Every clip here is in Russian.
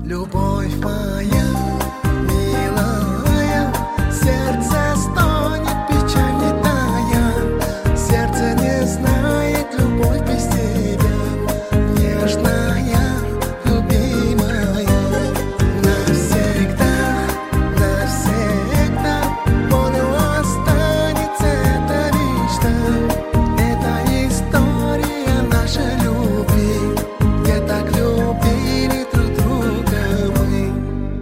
Любовь моя, милая, сердце стонет, печаль не тая. Сердце не знает любовь без тебя, нежная, любимая. Навсегда, навсегда болью останется эта мечта. Это история нашей любви, где так любили друг друга мы.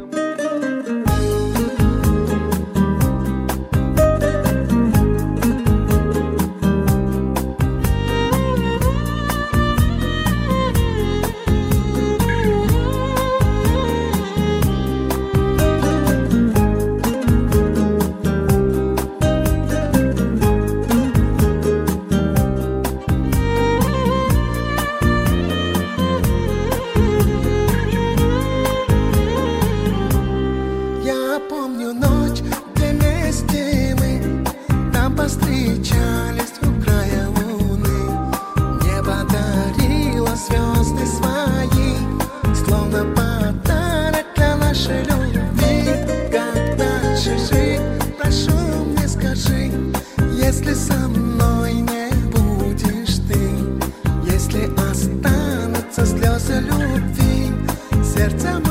Я помню ночь, где вместе мы там повстречались у края луны. Небо дарило звезды свои, словно подарок для нашей любви. Как дальше жить, прошу мне скажи, если со мной не будешь ты, если останутся слезы любви, сердце мое